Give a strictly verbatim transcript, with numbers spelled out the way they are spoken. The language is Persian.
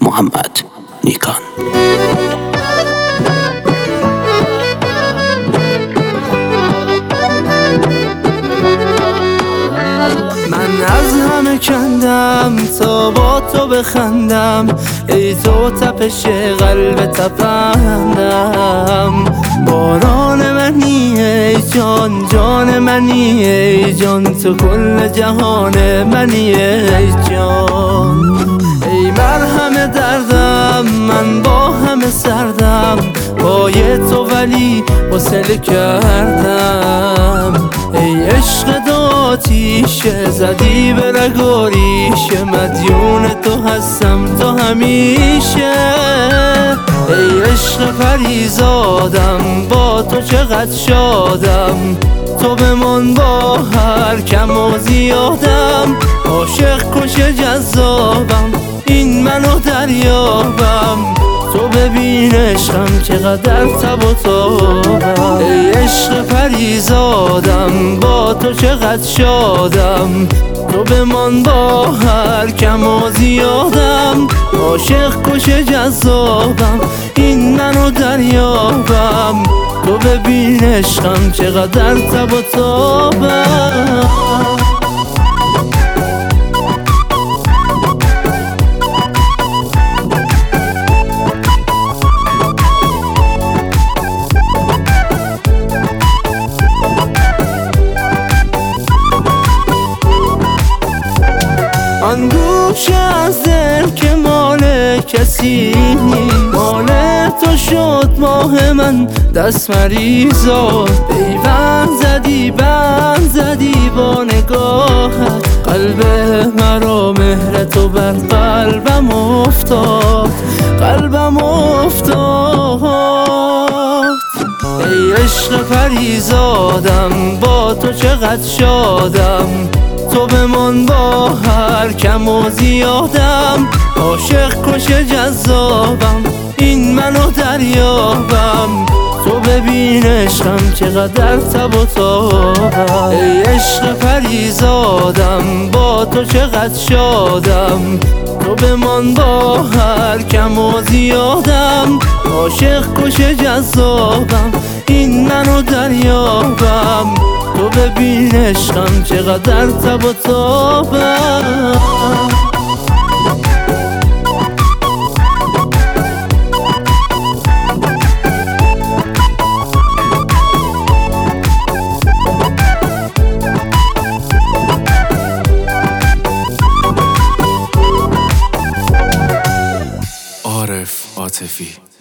محمد نیکان. من از همه کندم تا با تو بخندم، ای تو تپش قلب تپندم. باران منی ای جان، جان منی ای جان، تو کل جهان منی ای جان. ای مرهم دردم من با همه سردم، پای تو ولی وصل کردم. ای عشق دو آتیشه زدی به رگ و ریشه، مدیون تو هستم تو همیشه. ای عشق پریزادم با تو چقدر شادم، تو بمان با هر کم و زیادم. عاشق کش جذابم این منو دریابم، تو ببین عشقم چقدر تب و تابم. ای عشق پریزادم با تو چقدر شادم، تو بمان با هر کم و زیادم. عاشق کش جذابم این منو دریابم، تو ببین عشقم چقدر تب و تابم. آن گوشه از دل که مال کسی، مال تو شد ماه من دست مریضا. ای بند زدی بند زدی با نگاهت، قلب مرا مهر تو بر قلبم افتاد، قلبم افتاد. ای عشق پریزادم با تو چقدر شادم، تو بمان با هر کم و زیادم. عاشق کش جذابم این منو دریابم، تو ببین عشقم چقدر تب و تابم. ای عشق پریزادم با تو چقدر شادم، تو بمان با هر کم و زیادم. عاشق کش جذابم این منو دریابم، تو ببین عشقم چقدر تب و تابم. عارف عاطفی.